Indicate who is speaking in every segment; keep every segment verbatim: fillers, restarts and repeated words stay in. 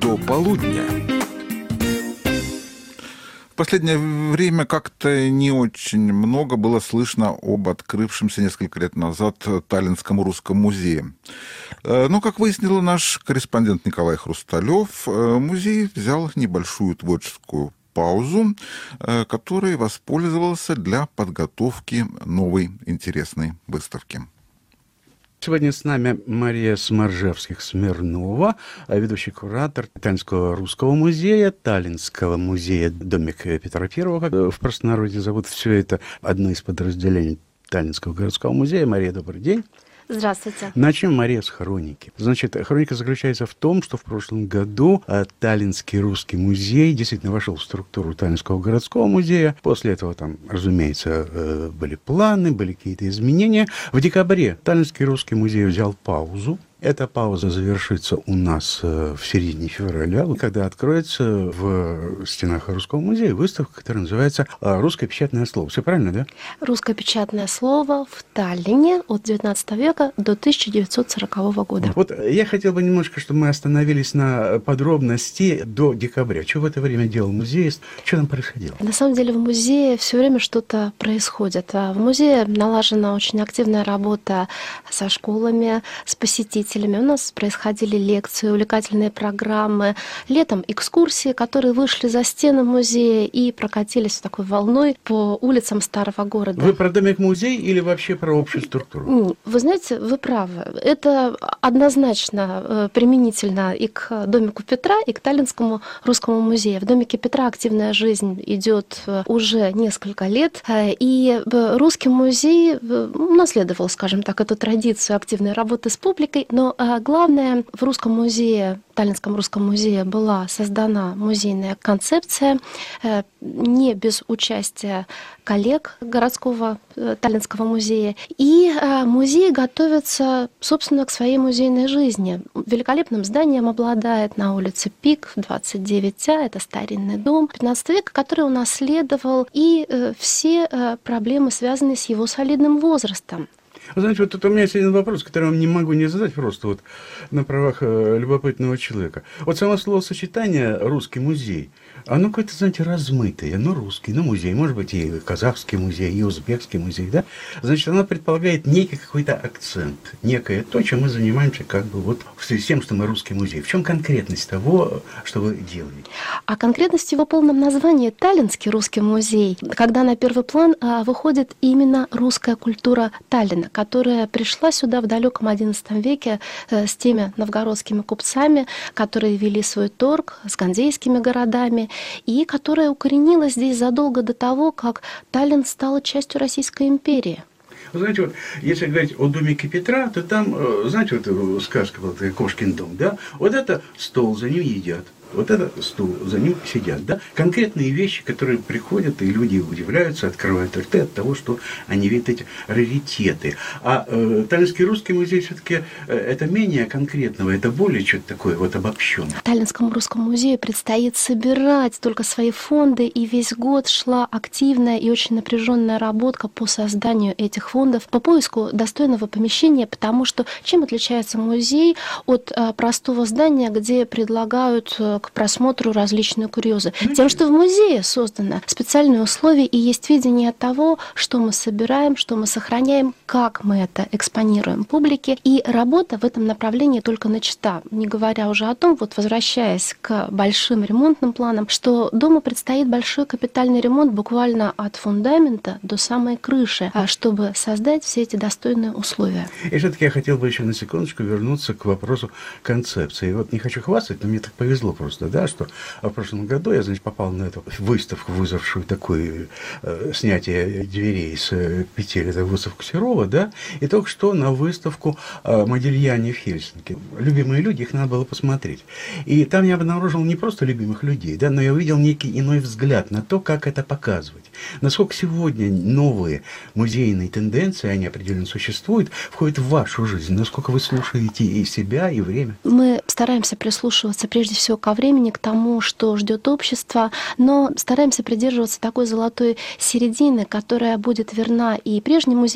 Speaker 1: до полудня. В последнее время как-то не очень много было слышно об открывшемся несколько лет назад Таллинском русском музее. Но, как выяснил наш корреспондент Николай Хрусталев, музей взял небольшую творческую паузу, которой воспользовался для подготовки новой интересной выставки.
Speaker 2: Сегодня с нами Мария Сморжевских-Смирнова, ведущий куратор Таллинского русского музея, Таллинского музея «Домик Петра Первого», как в простонародье зовут все это, одно из подразделений Таллинского городского музея. Мария, добрый день.
Speaker 3: Здравствуйте.
Speaker 2: Начнем, Мария, с хроники. Значит, хроника заключается в том, что в прошлом году Таллинский русский музей действительно вошел в структуру Таллинского городского музея. После этого там, разумеется, были планы, были какие-то изменения. В декабре Таллинский русский музей взял паузу. Эта пауза завершится у нас в середине февраля, когда откроется в стенах Русского музея выставка, которая называется «Русское печатное слово». Все правильно, да?
Speaker 3: «Русское печатное слово» в Таллине от девятнадцатого века до тысяча девятьсот сорокового года.
Speaker 2: Вот я хотел бы немножко, чтобы мы остановились на подробности до декабря. Что в это время делал музей? Что там происходило?
Speaker 3: На самом деле в музее все время что-то происходит. В музее налажена очень активная работа со школами, с посетителями. У нас происходили лекции, увлекательные программы. Летом экскурсии, которые вышли за стены музея и прокатились такой волной по улицам старого города.
Speaker 2: Вы про домик-музей или вообще про общую структуру?
Speaker 3: Вы знаете, вы правы. Это однозначно применительно и к домику Петра, и к Таллинскому русскому музею. В домике Петра активная жизнь идет уже несколько лет, и русский музей унаследовал, скажем так, эту традицию активной работы с публикой, но Но главное, в Русском музее, Таллинском русском музее была создана музейная концепция не без участия коллег городского Таллинского музея. И музей готовится, собственно, к своей музейной жизни. Великолепным зданием обладает на улице Пик, двадцать девять А. Это старинный дом пятнадцатого века, который унаследовал и все проблемы, связанные с его солидным возрастом.
Speaker 2: Вы знаете, вот тут у меня есть один вопрос, который я вам не могу не задать просто вот на правах э, любопытного человека. Вот само словосочетание «русский музей», оно какое-то, знаете, размытое. Ну, русский, ну, музей, может быть, и казахский музей, и узбекский музей, да? Значит, оно предполагает некий какой-то акцент, некое то, чем мы занимаемся как бы вот в связи с тем, что мы русский музей. В чем конкретность того, что вы делаете?
Speaker 3: А конкретность его полном названии — Таллинский русский музей, когда на первый план а, выходит именно русская культура Таллина, которая пришла сюда в далеком одиннадцатом веке э, с теми новгородскими купцами, которые вели свой торг с ганзейскими городами, и которая укоренилась здесь задолго до того, как Таллин стала частью Российской империи.
Speaker 2: Вы знаете, вот если говорить о домике Петра, то там, знаете, вот сказка была, Кошкин дом, да? Вот это стол, за ним едят. Вот это стул, за ним сидят, да? Конкретные вещи, которые приходят, и люди удивляются, открывают рты от того, что они видят эти раритеты. А э, Таллинский русский музей все-таки э, это менее конкретного, это более что-то такое вот обобщенное.
Speaker 3: Таллинскому русскому музею предстоит собирать только свои фонды, и весь год шла активная и очень напряженная работа по созданию этих фондов, по поиску достойного помещения, потому что чем отличается музей от э, простого здания, где предлагают э, к просмотру различные курьезы? Тем, что в музее созданы специальные условия и есть видение того, что мы собираем, что мы сохраняем, как мы это экспонируем публике. И работа в этом направлении только начата. Не говоря уже о том, вот возвращаясь к большим ремонтным планам, что дому предстоит большой капитальный ремонт буквально от фундамента до самой крыши, чтобы создать все эти достойные условия.
Speaker 2: И все-таки я хотел бы еще на секундочку вернуться к вопросу концепции. Вот не хочу хвастать, но мне так повезло просто. Да, что в прошлом году я, значит, попал на эту выставку, вызвавшую такое э, снятие дверей с э, петель, это выставку Серова, да, и только что на выставку э, Модильяни в Хельсинки. Любимые люди, их надо было посмотреть. И там я обнаружил не просто любимых людей, да, но я увидел некий иной взгляд на то, как это показывать. Насколько сегодня новые музейные тенденции, они определенно существуют, входят в вашу жизнь, насколько вы слушаете и себя, и время.
Speaker 3: Мы стараемся прислушиваться прежде всего ко времени, к тому, что ждет общество, но стараемся придерживаться такой золотой середины, которая будет верна и прежним музейным традициям,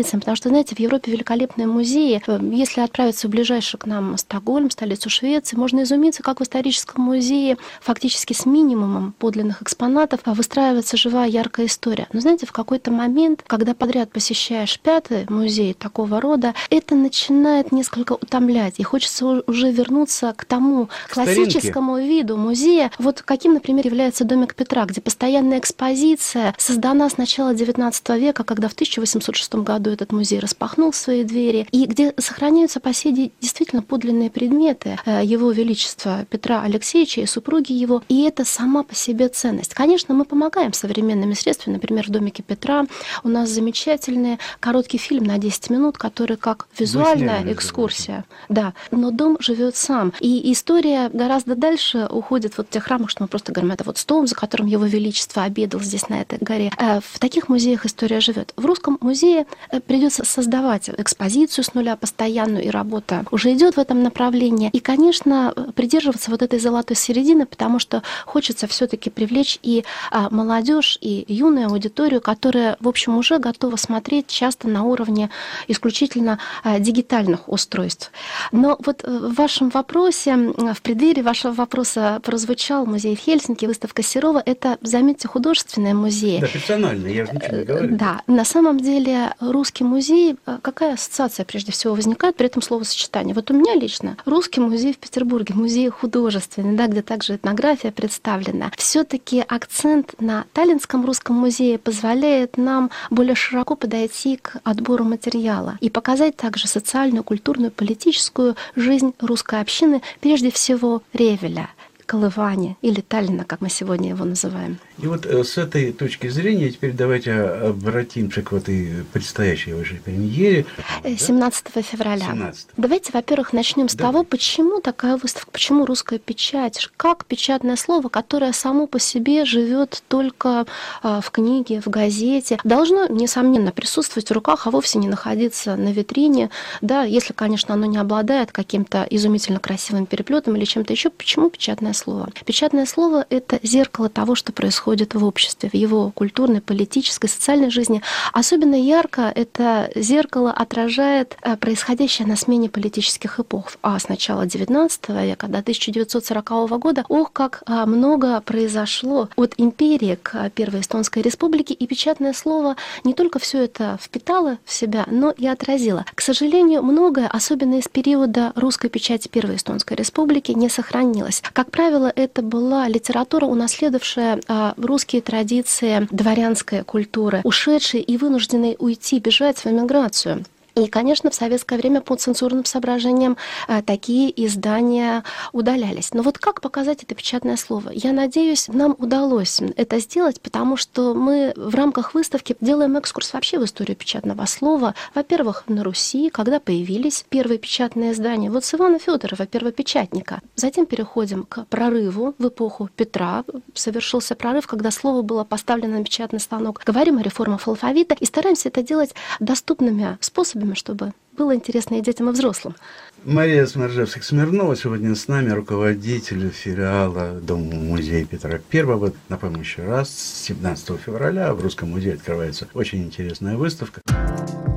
Speaker 3: традициям, потому что, знаете, в Европе великолепные музеи. Если отправиться в ближайший к нам Стокгольм, столицу Швеции, можно изумиться, как в историческом музее фактически с минимумом подлинных экспонатов выстраивается живая, яркая история. Но знаете, в какой-то момент, когда подряд посещаешь пятый музей такого рода, это начинает несколько утомлять, и хочется уже вернуться к тому к классическому старинке. Виду музея, вот каким, например, является домик Петра, где постоянная экспозиция создана с начала девятнадцатого века, когда в тысяча восемьсот шестом году этот музей распахнул свои двери, и где сохраняются по сей день действительно подлинные предметы Его Величества Петра Алексеевича и супруги его, и это сама по себе ценность. Конечно, мы помогаем современными средствами, например, в домике Петра у нас замечательный короткий фильм на десять минут, который как визуальная экскурсия. Да, но дом живет сам. И история гораздо дальше уходит вот в тех рамках, что мы просто говорим, это вот стол, за которым Его Величество обедал здесь, на этой горе. В таких музеях история живет. В Русском музее придется создавать экспозицию с нуля постоянную, и работа уже идет в этом направлении. И, конечно, придерживаться вот этой золотой середины, потому что хочется все-таки привлечь и молодежь, и юную аудиторию, которая, в общем, уже готова смотреть часто на уровне исключительно дигитальных устройств. Но вот в вашем вопросе, в преддверии вашего вопроса прозвучал музей в Хельсинки, выставка Серова. Это, заметьте, художественные музеи.
Speaker 2: Да, персональные, я же ничего не говорю.
Speaker 3: Да, на самом деле русский музей, какая ассоциация прежде всего возникает при этом словосочетании? Вот у меня лично русский музей в Петербурге, музей художественный, да, где также этнография представлена. Все-таки акцент на Таллинском русском музее позволяет нам более широко подойти к отбору материала и показать также социальную, культурную, политическую жизнь русской общины, прежде всего Ревеля, Колывани или Таллина, как мы сегодня его называем.
Speaker 2: И вот с этой точки зрения теперь давайте обратимся к этой предстоящей уже премьере.
Speaker 3: семнадцатого февраля. семнадцатого. Давайте, во-первых, начнем с да. того, почему такая выставка, почему русская печать, как печатное слово, которое само по себе живет только в книге, в газете, должно, несомненно, присутствовать в руках, а вовсе не находиться на витрине, да, если, конечно, оно не обладает каким-то изумительно красивым переплетом или чем-то еще. Почему печатное слово? Печатное слово — это зеркало того, что происходит в обществе, в его культурной, политической, социальной жизни. Особенно ярко это зеркало отражает происходящее на смене политических эпох. А с начала девятнадцатого века до тысяча девятьсот сорокового года, ох, как много произошло от империи к Первой Эстонской Республике, и печатное слово не только все это впитало в себя, но и отразило. К сожалению, многое, особенно из периода русской печати Первой Эстонской Республики, не сохранилось. Как правило, это была литература, унаследовавшая русские традиции дворянской культуры, ушедшие и вынужденные уйти, бежать в эмиграцию. И, конечно, в советское время по цензурным соображениям такие издания удалялись. Но вот как показать это печатное слово? Я надеюсь, нам удалось это сделать, потому что мы в рамках выставки делаем экскурс вообще в историю печатного слова. Во-первых, на Руси, когда появились первые печатные издания, вот с Ивана Федорова, первопечатника. Затем переходим к прорыву в эпоху Петра. Совершился прорыв, когда слово было поставлено на печатный станок. Говорим о реформах алфавита и стараемся это делать доступными способами, чтобы было интересно и детям, и взрослым.
Speaker 2: Мария Смержевских-Смирнова сегодня с нами, руководитель филиала Дома-музея Петра Первого. Напомню еще раз, семнадцатого февраля в Русском музее открывается очень интересная выставка.